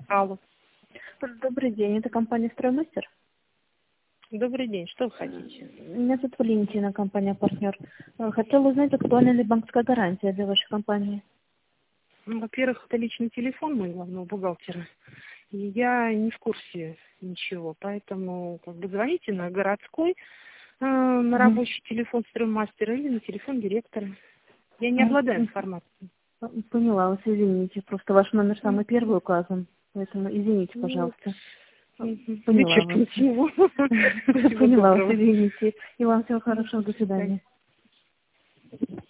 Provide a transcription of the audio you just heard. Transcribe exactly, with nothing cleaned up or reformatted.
Алло. Добрый день, это компания «Строймастер». Добрый день, что вы хотите? Меня зовут Валентина, компания «Партнер». Э, Хотела узнать, актуальна ли банковская гарантия для вашей компании. Ну, во-первых, это личный телефон моего главного бухгалтера. И я не в курсе ничего, поэтому как бы звоните на городской, э, на Мгм. рабочий телефон «Строймастера» или на телефон директора. Я не М, обладаю м, информацией. Поняла вас, извините. Просто ваш номер самый Мгм. первый указан, поэтому извините, Ну, пожалуйста. мгм. Поняла вас. Вечерком с него. Всего Поняла вас, доброго. извините. И вам всего До хорошего, до свидания. свидания.